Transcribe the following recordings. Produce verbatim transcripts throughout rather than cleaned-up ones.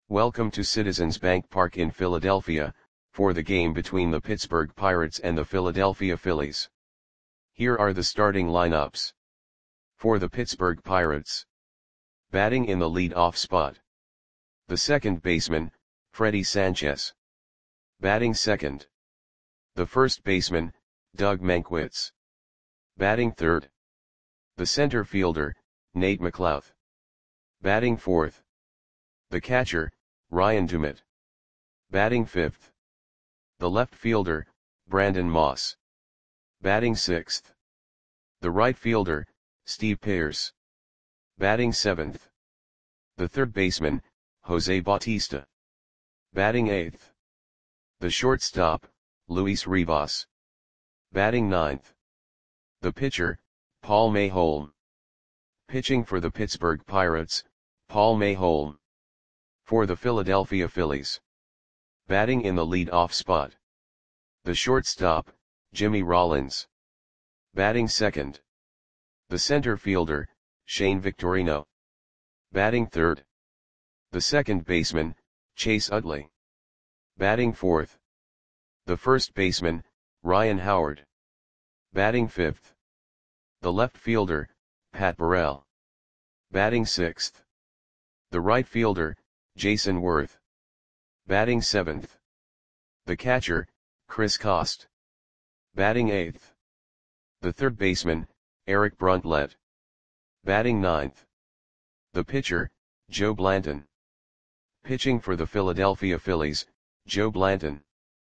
Welcome to Citizens Bank Park in Philadelphia, for the game between the Pittsburgh Pirates and the Philadelphia Phillies. Here are the starting lineups. For the Pittsburgh Pirates. Batting in the lead-off spot. The second baseman, Freddie Sanchez. Batting second. The first baseman, Doug Mankiewicz. Batting third. The center fielder, Nate McLouth. Batting fourth. The catcher, Ryan Doumit. Batting fifth. The left fielder, Brandon Moss. Batting sixth. The right fielder, Steve Pearce. Batting seventh. The third baseman, Jose Bautista. Batting eighth. The shortstop, Luis Rivas. Batting ninth. The pitcher, Paul Mayholm. Pitching for the Pittsburgh Pirates, Paul Mayholm. For the Philadelphia Phillies. Batting in the lead-off spot. The shortstop, Jimmy Rollins. Batting second. The center fielder, Shane Victorino. Batting third. The second baseman, Chase Utley. Batting fourth. The first baseman, Ryan Howard. Batting fifth. The left fielder, Pat Burrell. Batting sixth. The right fielder, Jason Worth. Batting seventh. The catcher, Chris Kost. Batting eighth. The third baseman, Eric Bruntlett. Batting ninth. The pitcher, Joe Blanton. Pitching for the Philadelphia Phillies, Joe Blanton.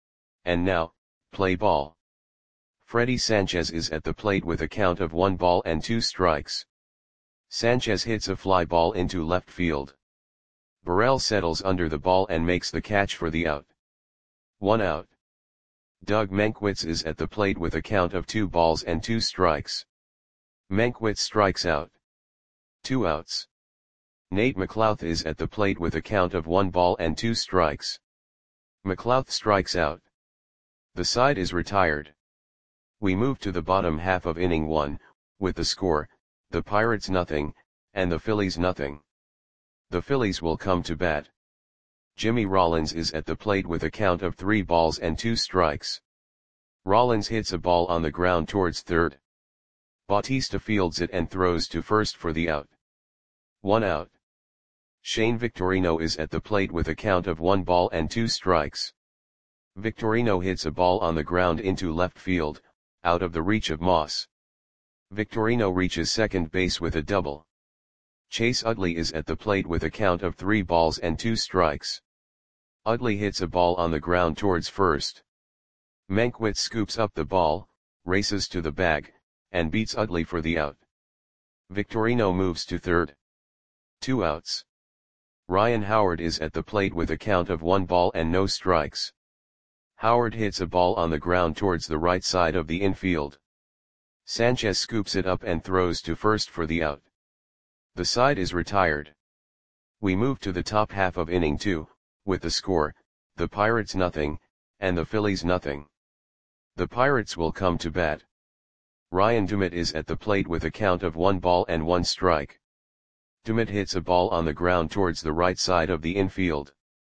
And now, play ball. Freddie Sanchez is at the plate with a count of one ball and two strikes. Sanchez hits a fly ball into left field. Burrell settles under the ball and makes the catch for the out. One out. Doug Mankiewicz is at the plate with a count of two balls and two strikes. Mankiewicz strikes out. Two outs. Nate McLouth is at the plate with a count of one ball and two strikes. McLouth strikes out. The side is retired. We move to the bottom half of inning one, with the score, the Pirates nothing, and the Phillies nothing. The Phillies will come to bat. Jimmy Rollins is at the plate with a count of three balls and two strikes. Rollins hits a ball on the ground towards third. Bautista fields it and throws to first for the out. One out. Shane Victorino is at the plate with a count of one ball and two strikes. Victorino hits a ball on the ground into left field, out of the reach of Moss. Victorino reaches second base with a double. Chase Utley is at the plate with a count of three balls and two strikes. Utley hits a ball on the ground towards first. Mankiewicz scoops up the ball, races to the bag, and beats Utley for the out. Victorino moves to third. Two outs. Ryan Howard is at the plate with a count of one ball and no strikes. Howard hits a ball on the ground towards the right side of the infield. Sanchez scoops it up and throws to first for the out. The side is retired. We move to the top half of inning two, with the score, the Pirates nothing, and the Phillies nothing. The Pirates will come to bat. Ryan Doumit is at the plate with a count of one ball and one strike. Doumit hits a ball on the ground towards the right side of the infield.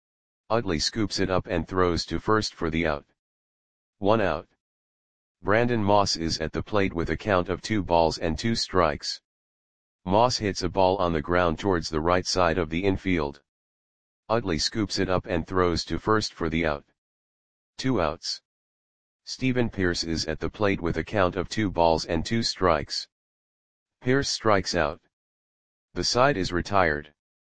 Utley scoops it up and throws to first for the out. One out. Brandon Moss is at the plate with a count of two balls and two strikes. Moss hits a ball on the ground towards the right side of the infield. Utley scoops it up and throws to first for the out. Two outs. Stephen Pearce is at the plate with a count of two balls and two strikes. Pearce strikes out. The side is retired.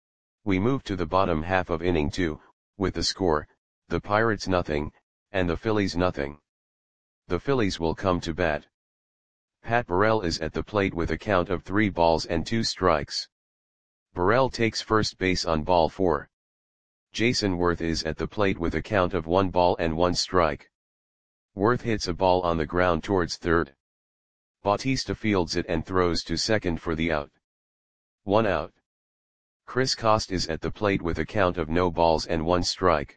We move to the bottom half of inning two, with the score, the Pirates nothing, and the Phillies nothing. The Phillies will come to bat. Pat Burrell is at the plate with a count of three balls and two strikes. Burrell takes first base on ball four. Jason Worth is at the plate with a count of one ball and one strike. Worth hits a ball on the ground towards third. Bautista fields it and throws to second for the out. One out. Chris Kost is at the plate with a count of no balls and one strike.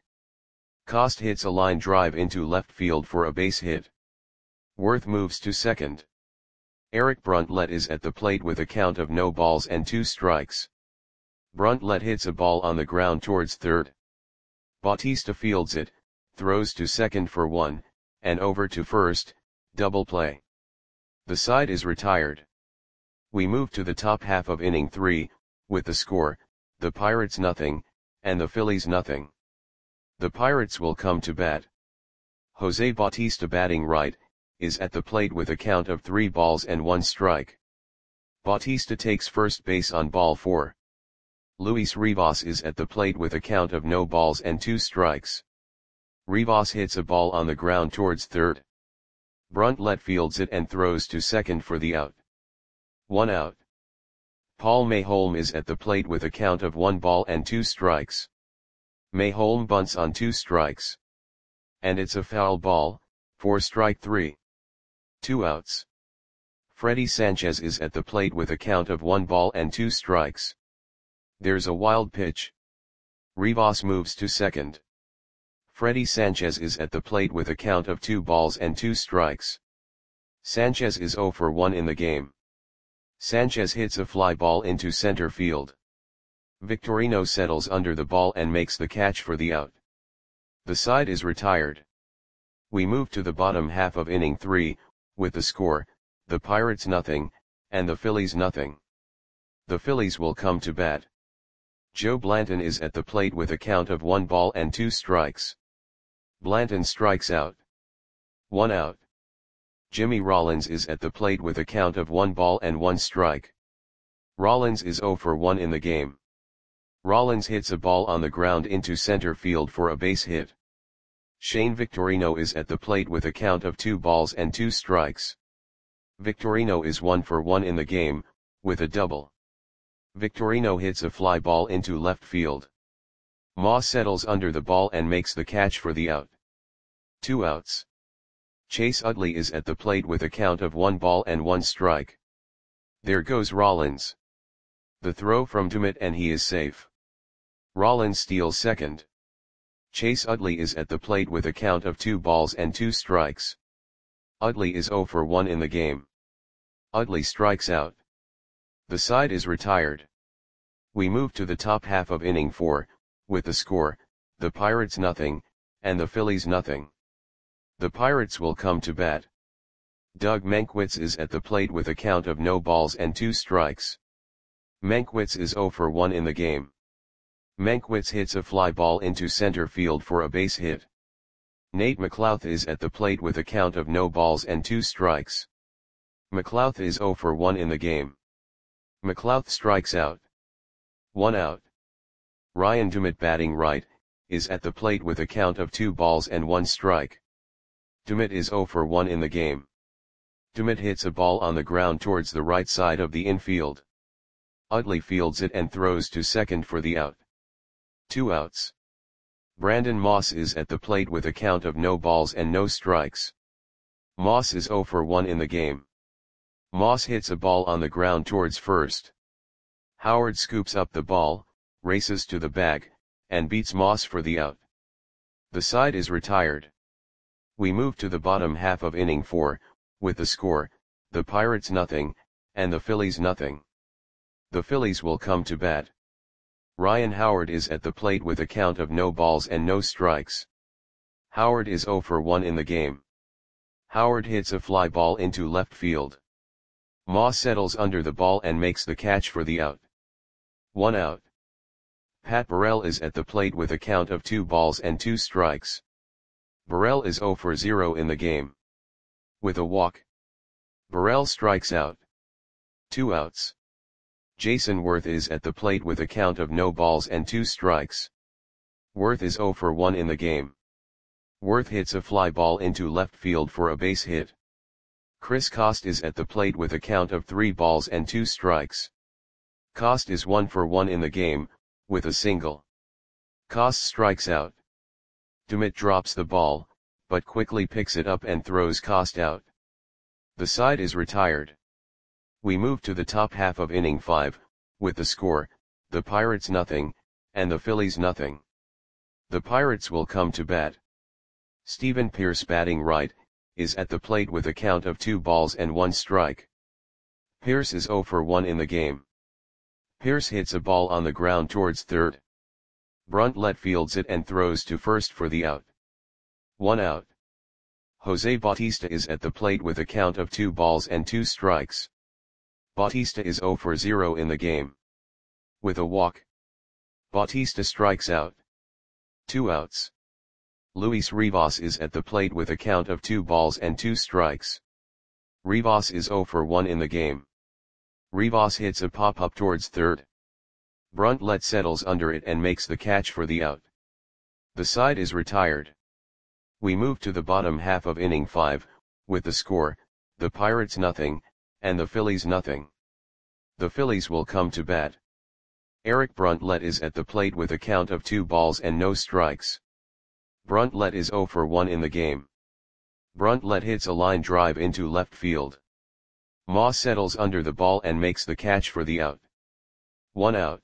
Kost hits a line drive into left field for a base hit. Worth moves to second. Eric Bruntlett is at the plate with a count of no balls and two strikes. Bruntlett hits a ball on the ground towards third. Bautista fields it, throws to second for one, and over to first, double play. The side is retired. We move to the top half of inning three, with the score, the Pirates nothing, and the Phillies nothing. The Pirates will come to bat. Jose Bautista, batting right, is at the plate with a count of three balls and one strike. Bautista takes first base on ball four. Luis Rivas is at the plate with a count of no balls and two strikes. Rivas hits a ball on the ground towards third. Bruntlett fields it and throws to second for the out. One out. Paul Mayholm is at the plate with a count of one ball and two strikes. Mayholm bunts on two strikes. And it's a foul ball, for strike three. Two outs. Freddy Sanchez is at the plate with a count of one ball and two strikes. There's a wild pitch. Rivas moves to second. Freddy Sanchez is at the plate with a count of two balls and two strikes. Sanchez is zero for one in the game. Sanchez hits a fly ball into center field. Victorino settles under the ball and makes the catch for the out. The side is retired. We move to the bottom half of inning three, with the score, the Pirates nothing, and the Phillies nothing. The Phillies will come to bat. Joe Blanton is at the plate with a count of one ball and two strikes. Blanton strikes out. One out. Jimmy Rollins is at the plate with a count of one ball and one strike. Rollins is zero for one in the game. Rollins hits a ball on the ground into center field for a base hit. Shane Victorino is at the plate with a count of two balls and two strikes. Victorino is one for one in the game, with a double. Victorino hits a fly ball into left field. Moss settles under the ball and makes the catch for the out. Two outs. Chase Utley is at the plate with a count of one ball and one strike. There goes Rollins. The throw from Dummett and he is safe. Rollins steals second. Chase Utley is at the plate with a count of two balls and two strikes. Utley is zero for one in the game. Utley strikes out. The side is retired. We move to the top half of inning four, with the score, the Pirates nothing, and the Phillies nothing. The Pirates will come to bat. Doug Mankiewicz is at the plate with a count of no balls and two strikes. Mankiewicz is zero for one in the game. Mankiewicz hits a fly ball into center field for a base hit. Nate McLouth is at the plate with a count of no balls and two strikes. McLouth is zero for one in the game. McLouth strikes out. One out. Ryan Dummett, batting right, is at the plate with a count of two balls and one strike. Dummett is zero for one in the game. Dummett hits a ball on the ground towards the right side of the infield. Utley fields it and throws to second for the out. Two outs. Brandon Moss is at the plate with a count of no balls and no strikes. Moss is zero for one in the game. Moss hits a ball on the ground towards first. Howard scoops up the ball, races to the bag, and beats Moss for the out. The side is retired. We move to the bottom half of inning four, with the score, the Pirates nothing, and the Phillies nothing. The Phillies will come to bat. Ryan Howard is at the plate with a count of no balls and no strikes. Howard is zero for one in the game. Howard hits a fly ball into left field. Moss settles under the ball and makes the catch for the out. One out. Pat Burrell is at the plate with a count of two balls and two strikes. Burrell is zero for zero in the game. With a walk. Burrell strikes out. Two outs. Jason Worth is at the plate with a count of no balls and two strikes. Worth is zero for one in the game. Worth hits a fly ball into left field for a base hit. Chris Cost is at the plate with a count of three balls and two strikes. Cost is one for one in the game, with a single. Cost strikes out. Dummett drops the ball, but quickly picks it up and throws Cost out. The side is retired. We move to the top half of inning five, with the score, the Pirates nothing, and the Phillies nothing. The Pirates will come to bat. Stephen Pierce, batting right, is at the plate with a count of two balls and one strike. Pierce is zero for one in the game. Pierce hits a ball on the ground towards third. Bruntlett fields it and throws to first for the out. One out. Jose Bautista is at the plate with a count of two balls and two strikes. Bautista is zero for zero in the game. With a walk, Bautista strikes out. Two outs. Luis Rivas is at the plate with a count of two balls and two strikes. Rivas is zero for one in the game. Rivas hits a pop-up towards third. Bruntlett settles under it and makes the catch for the out. The side is retired. We move to the bottom half of inning five, with the score, the Pirates nothing, and the Phillies nothing. The Phillies will come to bat. Eric Bruntlett is at the plate with a count of two balls and no strikes. Bruntlett is zero for one in the game. Bruntlett hits a line drive into left field. Moss settles under the ball and makes the catch for the out. One out.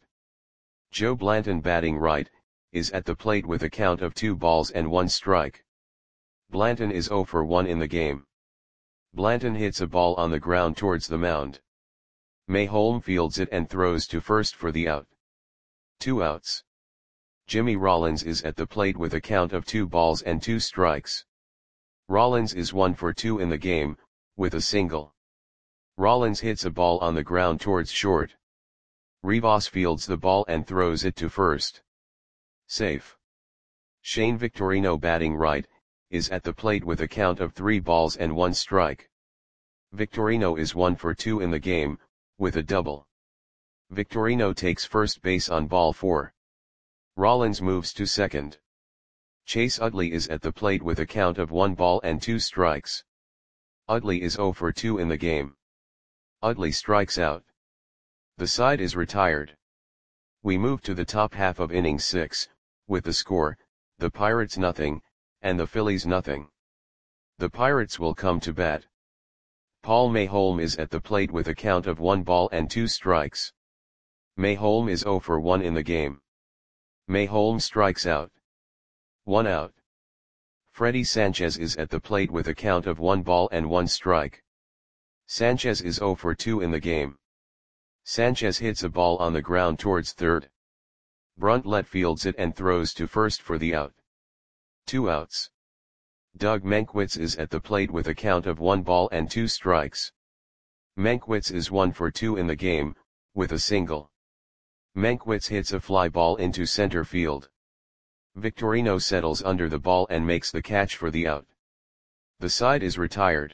Joe Blanton, batting right, is at the plate with a count of two balls and one strike. Blanton is zero for one in the game. Blanton hits a ball on the ground towards the mound. Mayholm fields it and throws to first for the out. Two outs. Jimmy Rollins is at the plate with a count of two balls and two strikes. Rollins is one for two in the game, with a single. Rollins hits a ball on the ground towards short. Rivas fields the ball and throws it to first. Safe. Shane Victorino, batting right, is at the plate with a count of three balls and one strike. Victorino is one for two in the game, with a double. Victorino takes first base on ball four. Rollins moves to second. Chase Utley is at the plate with a count of one ball and two strikes. Utley is zero for two in the game. Utley strikes out. The side is retired. We move to the top half of inning six, with the score, the Pirates nothing, and the Phillies nothing. The Pirates will come to bat. Paul Mayholm is at the plate with a count of one ball and two strikes. Mayholm is zero for one in the game. Mayholm strikes out. One out. Freddie Sanchez is at the plate with a count of one ball and one strike. Sanchez is zero for two in the game. Sanchez hits a ball on the ground towards third. Bruntlett fields it and throws to first for the out. Two outs. Doug Mankiewicz is at the plate with a count of one ball and two strikes. Mankiewicz is one for two in the game, with a single. Mankiewicz hits a fly ball into center field. Victorino settles under the ball and makes the catch for the out. The side is retired.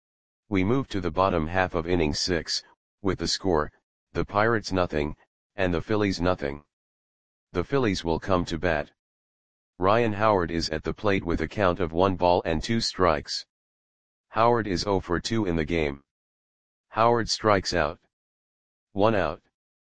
We move to the bottom half of inning six, with the score, the Pirates nothing, and the Phillies nothing. The Phillies will come to bat. Ryan Howard is at the plate with a count of one ball and two strikes. Howard is zero for two in the game. Howard strikes out. One out.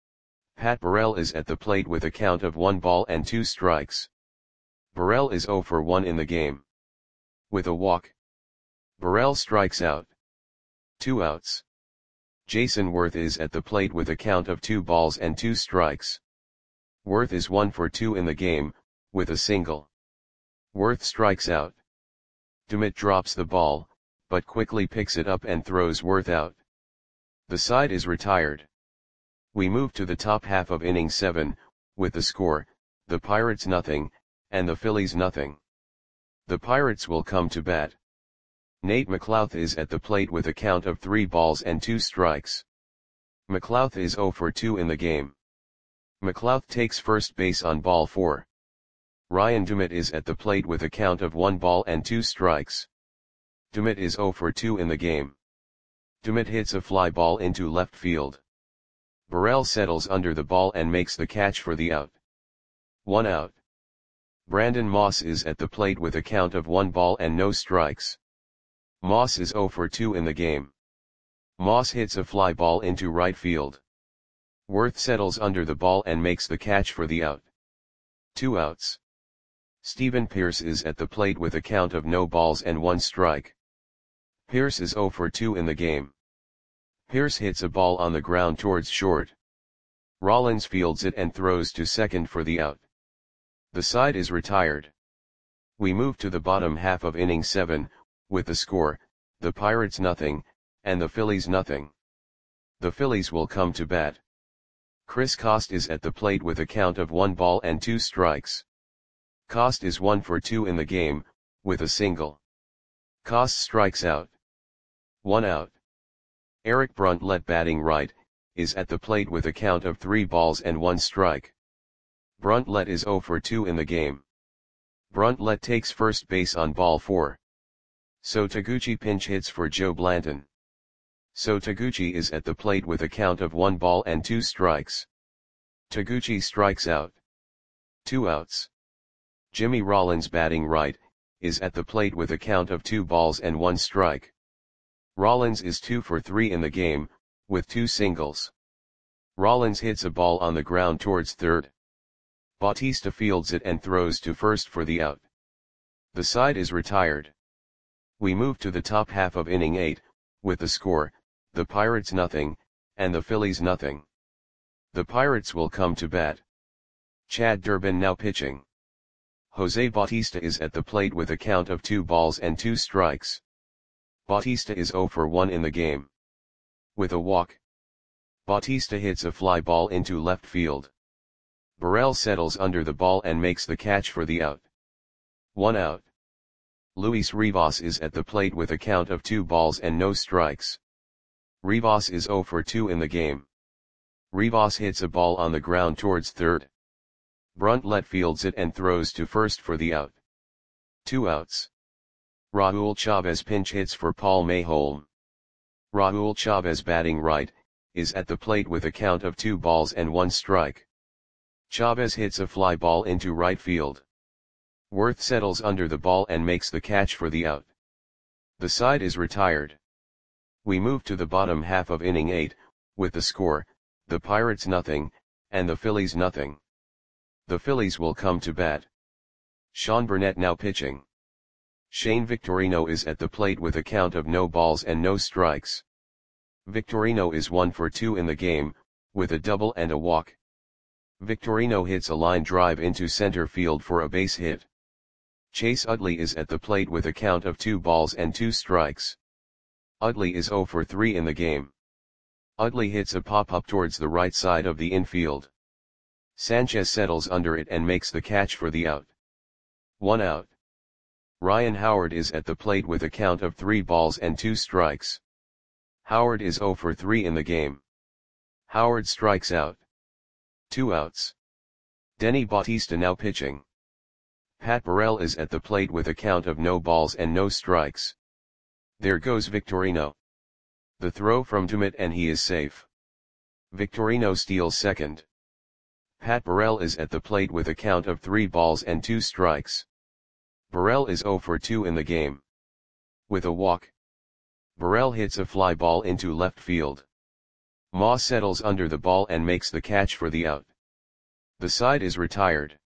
Pat Burrell is at the plate with a count of one ball and two strikes. Burrell is zero for one in the game. With a walk, Burrell strikes out. Two outs. Jason Worth is at the plate with a count of two balls and two strikes. Worth is one for two in the game, with a single. Worth strikes out. Dumit drops the ball, but quickly picks it up and throws Worth out. The side is retired. We move to the top half of inning seven, with the score, the Pirates nothing, and the Phillies nothing. The Pirates will come to bat. Nate McLouth is at the plate with a count of three balls and two strikes. McLouth is zero for two in the game. McLouth takes first base on ball four. Ryan Dumit is at the plate with a count of one ball and two strikes. Dumit is zero for two in the game. Dumit hits a fly ball into left field. Burrell settles under the ball and makes the catch for the out. One out. Brandon Moss is at the plate with a count of one ball and no strikes. Moss is zero for two in the game. Moss hits a fly ball into right field. Worth settles under the ball and makes the catch for the out. Two outs. Stephen Pierce is at the plate with a count of no balls and one strike. Pierce is zero for two in the game. Pierce hits a ball on the ground towards short. Rollins fields it and throws to second for the out. The side is retired. We move to the bottom half of inning seven, with the score, the Pirates nothing, and the Phillies nothing. The Phillies will come to bat. Chris Cost is at the plate with a count of one ball and two strikes. Cost is one for two in the game, with a single. Cost strikes out. One out. Eric Bruntlett, batting right, is at the plate with a count of three balls and one strike. Bruntlett is zero for two in the game. Bruntlett takes first base on ball four. So Taguchi pinch hits for Joe Blanton. So Taguchi is at the plate with a count of one ball and two strikes. Taguchi strikes out. Two outs. Jimmy Rollins, batting right, is at the plate with a count of two balls and one strike. Rollins is two for three in the game, with two singles. Rollins hits a ball on the ground towards third. Bautista fields it and throws to first for the out. The side is retired. We move to the top half of inning eight, with the score, the Pirates nothing, and the Phillies nothing. The Pirates will come to bat. Chad Durbin now pitching. Jose Bautista is at the plate with a count of two balls and two strikes. Bautista is zero for one in the game. With a walk, Bautista hits a fly ball into left field. Burrell settles under the ball and makes the catch for the out. One out. Luis Rivas is at the plate with a count of two balls and no strikes. Rivas is zero for two in the game. Rivas hits a ball on the ground towards third. Bruntlett fields it and throws to first for the out. Two outs. Raul Chavez pinch hits for Paul Mayholm. Raul Chavez, batting right, is at the plate with a count of two balls and one strike. Chavez hits a fly ball into right field. Worth settles under the ball and makes the catch for the out. The side is retired. We move to the bottom half of inning eight, with the score, the Pirates nothing, and the Phillies nothing. The Phillies will come to bat. Sean Burnett now pitching. Shane Victorino is at the plate with a count of no balls and no strikes. Victorino is one for two in the game, with a double and a walk. Victorino hits a line drive into center field for a base hit. Chase Utley is at the plate with a count of two balls and two strikes. Utley is zero for three in the game. Utley hits a pop-up towards the right side of the infield. Sanchez settles under it and makes the catch for the out. One out. Ryan Howard is at the plate with a count of three balls and two strikes. Howard is zero for three in the game. Howard strikes out. Two outs. Denny Bautista now pitching. Pat Burrell is at the plate with a count of no balls and no strikes. There goes Victorino. The throw from Dumit and he is safe. Victorino steals second. Pat Burrell is at the plate with a count of three balls and two strikes. Burrell is zero for two in the game. With a walk, Burrell hits a fly ball into left field. Moss settles under the ball and makes the catch for the out. The side is retired.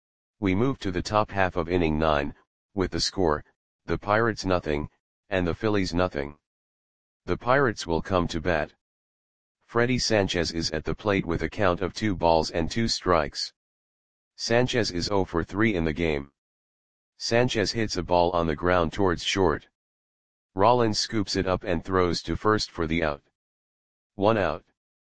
We move to the top half of inning nine, with the score, the Pirates nothing, and the Phillies nothing. The Pirates will come to bat. Freddie Sanchez is at the plate with a count of two balls and two strikes. Sanchez is zero for three in the game. Sanchez hits a ball on the ground towards short. Rollins scoops it up and throws to first for the out. One out.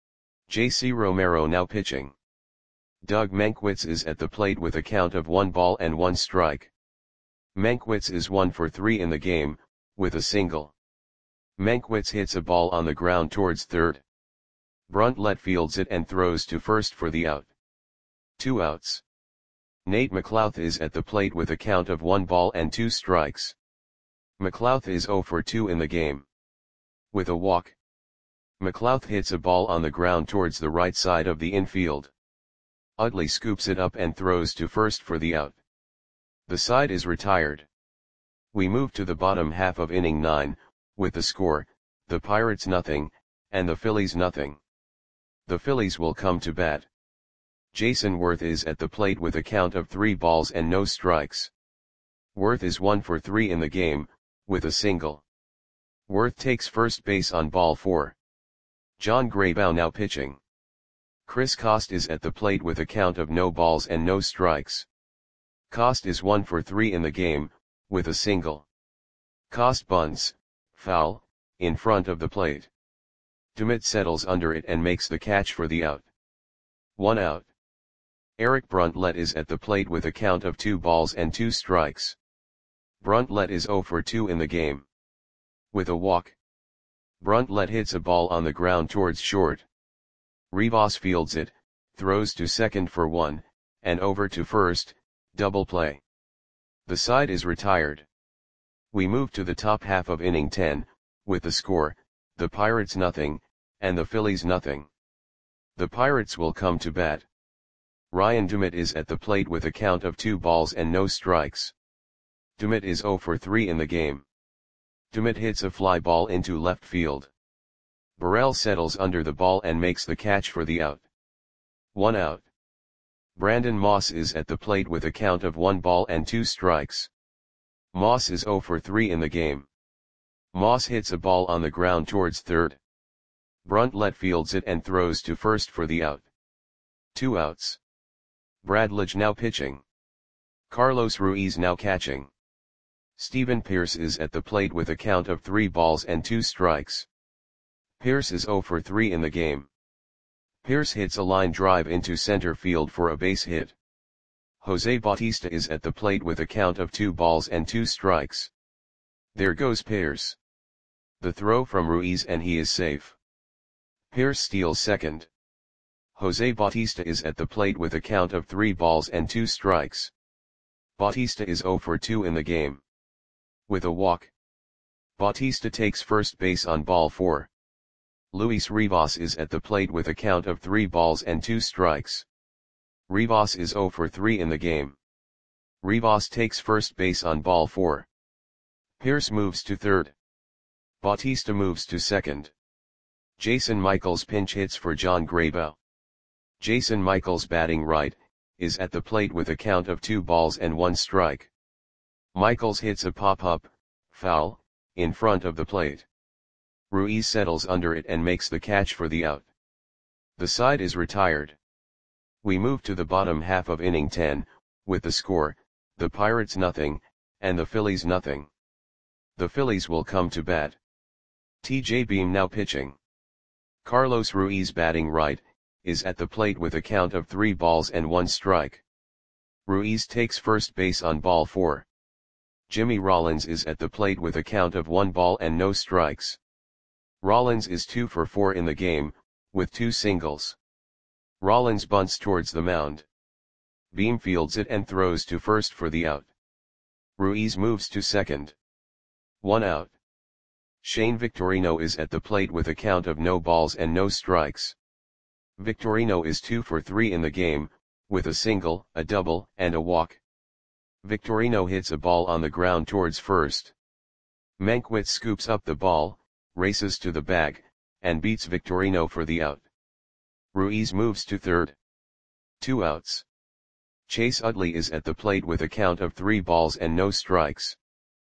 J C Romero now pitching. Doug Mankiewicz is at the plate with a count of one ball and one strike. Mankiewicz is one for three in the game, with a single. Mankiewicz hits a ball on the ground towards third. Bruntlett fields it and throws to first for the out. Two outs. Nate McLouth is at the plate with a count of one ball and two strikes. McLouth is zero for two in the game. With a walk, McLouth hits a ball on the ground towards the right side of the infield. Utley scoops it up and throws to first for the out. The side is retired. We move to the bottom half of inning nine, with the score, the Pirates nothing, and the Phillies nothing. The Phillies will come to bat. Jason Worth is at the plate with a count of three balls and no strikes. Worth is one for three in the game, with a single. Worth takes first base on ball four. John Graybow now pitching. Chris Cost is at the plate with a count of no balls and no strikes. Cost is one for three in the game, with a single. Cost bunts, foul, in front of the plate. Dumit settles under it and makes the catch for the out. one out. Eric Bruntlett is at the plate with a count of two balls and two strikes. Bruntlett is zero for two in the game. With a walk. Bruntlett hits a ball on the ground towards short. Rivas fields it, throws to second for one, and over to first, double play. The side is retired. We move to the top half of inning ten, with the score, the Pirates nothing, and the Phillies nothing. The Pirates will come to bat. Ryan Dumit is at the plate with a count of two balls and no strikes. Dumit is zero for three in the game. Dumit hits a fly ball into left field. Burrell settles under the ball and makes the catch for the out. One out. Brandon Moss is at the plate with a count of one ball and two strikes. Moss is zero for three in the game. Moss hits a ball on the ground towards third. Bruntlett fields it and throws to first for the out. Two outs. Bradledge now pitching. Carlos Ruiz now catching. Stephen Pearce is at the plate with a count of three balls and two strikes. Pearce is zero for three in the game. Pearce hits a line drive into center field for a base hit. Jose Bautista is at the plate with a count of two balls and two strikes. There goes Pearce. The throw from Ruiz and he is safe. Pearce steals second. Jose Bautista is at the plate with a count of three balls and two strikes. Bautista is zero for two in the game. With a walk. Bautista takes first base on ball four. Luis Rivas is at the plate with a count of three balls and two strikes. Rivas is zero for three in the game. Rivas takes first base on ball four. Pearce moves to third. Bautista moves to second. Jason Michaels pinch hits for John Graybow. Jason Michaels, batting right, is at the plate with a count of two balls and one strike. Michaels hits a pop-up, foul, in front of the plate. Ruiz settles under it and makes the catch for the out. The side is retired. We move to the bottom half of inning ten, with the score, the Pirates nothing, and the Phillies nothing. The Phillies will come to bat. T J Beam now pitching. Carlos Ruiz, batting right, is at the plate with a count of three balls and one strike. Ruiz takes first base on ball four. Jimmy Rollins is at the plate with a count of one ball and no strikes. Rollins is two for four in the game, with two singles. Rollins bunts towards the mound. Beam fields it and throws to first for the out. Ruiz moves to second. One out. Shane Victorino is at the plate with a count of no balls and no strikes. Victorino is two for three in the game, with a single, a double, and a walk. Victorino hits a ball on the ground towards first. Mankiewicz scoops up the ball, races to the bag, and beats Victorino for the out. Ruiz moves to third. Two outs. Chase Utley is at the plate with a count of three balls and no strikes.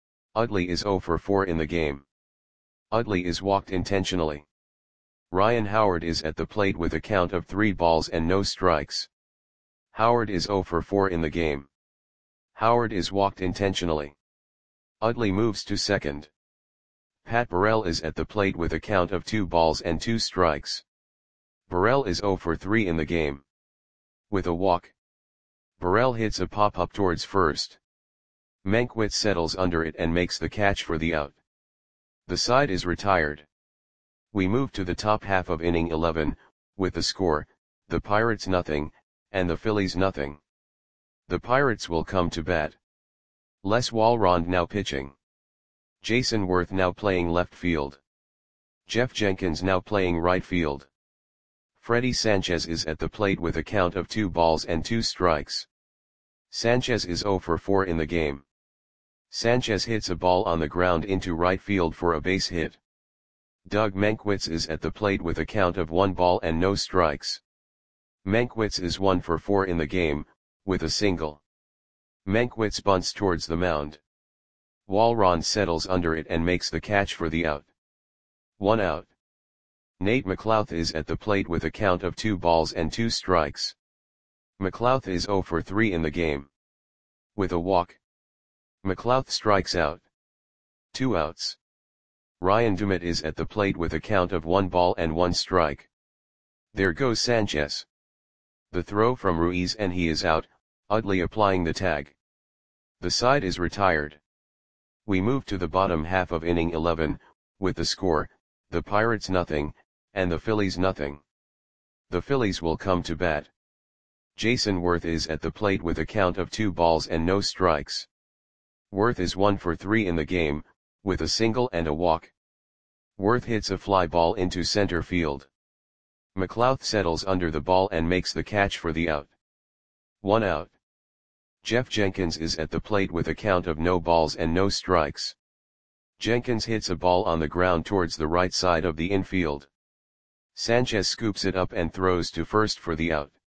Utley is zero for four in the game. Utley is walked intentionally. Ryan Howard is at the plate with a count of three balls and no strikes. Howard is zero for four in the game. Howard is walked intentionally. Utley moves to second. Pat Burrell is at the plate with a count of two balls and two strikes. Burrell is zero for three in the game. With a walk. Burrell hits a pop-up towards first. Mankiewicz settles under it and makes the catch for the out. The side is retired. We move to the top half of inning eleven, with the score, the Pirates nothing, and the Phillies nothing. The Pirates will come to bat. Les Walrond now pitching. Jason Worth now playing left field. Jeff Jenkins now playing right field. Freddie Sanchez is at the plate with a count of two balls and two strikes. Sanchez is zero for four in the game. Sanchez hits a ball on the ground into right field for a base hit. Doug Mankiewicz is at the plate with a count of one ball and no strikes. Mankiewicz is one for four in the game, with a single. Mankiewicz bunts towards the mound. Walrond settles under it and makes the catch for the out. One out. Nate McLouth is at the plate with a count of two balls and two strikes. McLouth is zero for three in the game. With a walk. McLouth strikes out. Two outs. Ryan Dumit is at the plate with a count of one ball and one strike. There goes Sanchez. The throw from Ruiz and he is out, Utley applying the tag. The side is retired. We move to the bottom half of inning eleven, with the score, the Pirates nothing, and the Phillies nothing. The Phillies will come to bat. Jason Worth is at the plate with a count of two balls and no strikes. Worth is one for three in the game, with a single and a walk. Worth hits a fly ball into center field. McLouth settles under the ball and makes the catch for the out. One out. Jeff Jenkins is at the plate with a count of no balls and no strikes. Jenkins hits a ball on the ground towards the right side of the infield. Sanchez scoops it up and throws to first for the out.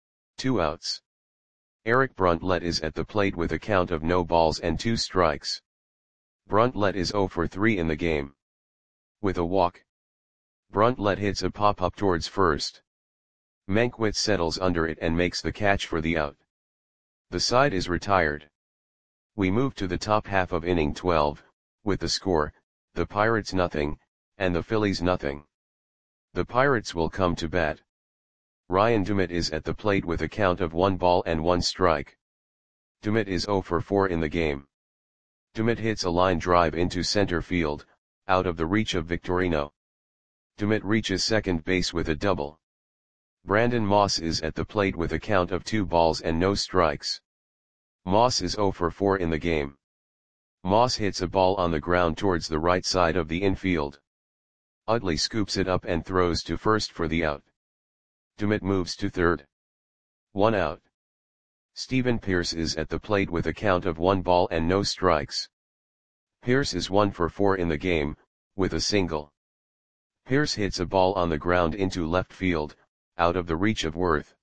Two outs. Eric Bruntlett is at the plate with a count of no balls and two strikes. Bruntlett is zero for three in the game. With a walk. Bruntlett hits a pop-up towards first. Mankiewicz settles under it and makes the catch for the out. The side is retired. We move to the top half of inning twelve, with the score, the Pirates nothing, and the Phillies nothing. The Pirates will come to bat. Ryan Dumit is at the plate with a count of one ball and one strike. Dumit is zero for four in the game. Dumit hits a line drive into center field, out of the reach of Victorino. Dumit reaches second base with a double. Brandon Moss is at the plate with a count of two balls and no strikes. Moss is zero for four in the game. Moss hits a ball on the ground towards the right side of the infield. Utley scoops it up and throws to first for the out. Dumit moves to third. One out. Stephen Pearce is at the plate with a count of one ball and no strikes. Pearce is one for four in the game, with a single. Pearce hits a ball on the ground into left field, out of the reach of Worth.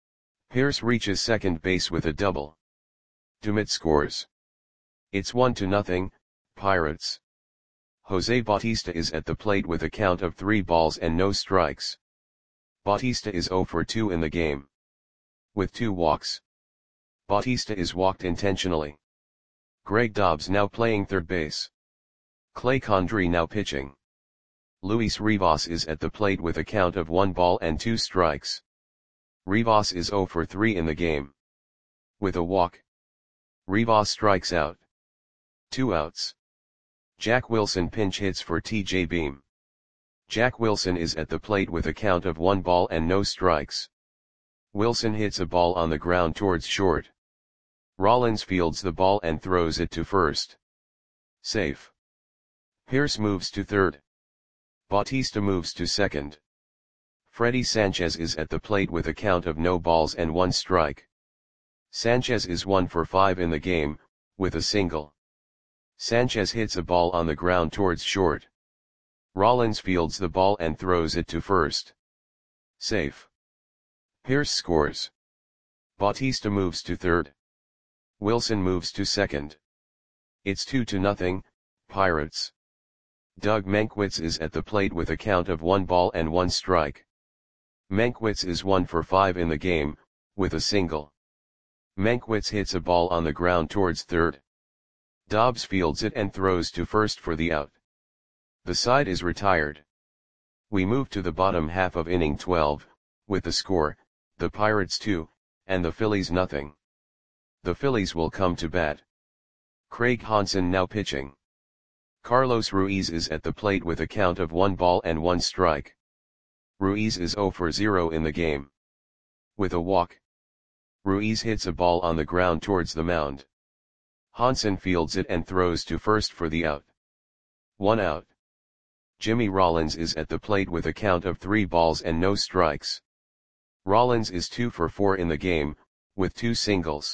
Pearce reaches second base with a double. Dumit scores. It's one to nothing, Pirates. Jose Bautista is at the plate with a count of three balls and no strikes. Bautista is zero for two in the game. With two walks. Bautista is walked intentionally. Greg Dobbs now playing third base. Clay Condrey now pitching. Luis Rivas is at the plate with a count of one ball and two strikes. Rivas is zero for three in the game. With a walk. Rivas strikes out. Two outs. Jack Wilson pinch hits for T J Beam. Jack Wilson is at the plate with a count of one ball and no strikes. Wilson hits a ball on the ground towards short. Rollins fields the ball and throws it to first. Safe. Pearce moves to third. Bautista moves to second. Freddy Sanchez is at the plate with a count of no balls and one strike. Sanchez is one for five in the game, with a single. Sanchez hits a ball on the ground towards short. Rollins fields the ball and throws it to first. Safe. Pearce scores. Bautista moves to third. Wilson moves to second. It's two to nothing, Pirates. Doug Mankiewicz is at the plate with a count of one ball and one strike. Mankiewicz is one for five in the game, with a single. Mankiewicz hits a ball on the ground towards third. Dobbs fields it and throws to first for the out. The side is retired. We move to the bottom half of inning twelve, with the score, the Pirates two, and the Phillies nothing. The Phillies will come to bat. Craig Hansen now pitching. Carlos Ruiz is at the plate with a count of one ball and one strike. Ruiz is zero for zero in the game. With a walk. Ruiz hits a ball on the ground towards the mound. Hansen fields it and throws to first for the out. One out. Jimmy Rollins is at the plate with a count of three balls and no strikes. Rollins is two for four in the game, with two singles.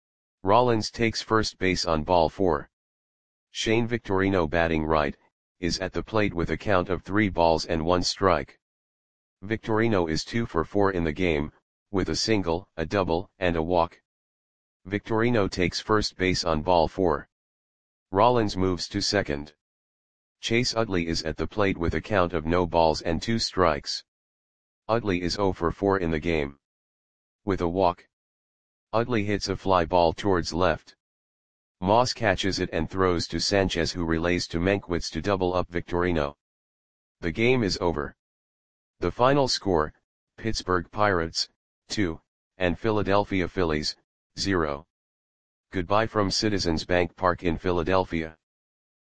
Rollins takes first base on ball four. Shane Victorino batting right, is at the plate with a count of three balls and one strike. Victorino is two for four in the game, with a single, a double, and a walk. Victorino takes first base on ball four. Rollins moves to second. Chase Utley is at the plate with a count of no balls and two strikes. Utley is zero for four in the game. With a walk. Utley hits a fly ball towards left. Moss catches it and throws to Sanchez, who relays to Mankiewicz to double up Victorino. The game is over. The final score, Pittsburgh Pirates, two, and Philadelphia Phillies, zero. Goodbye from Citizens Bank Park in Philadelphia.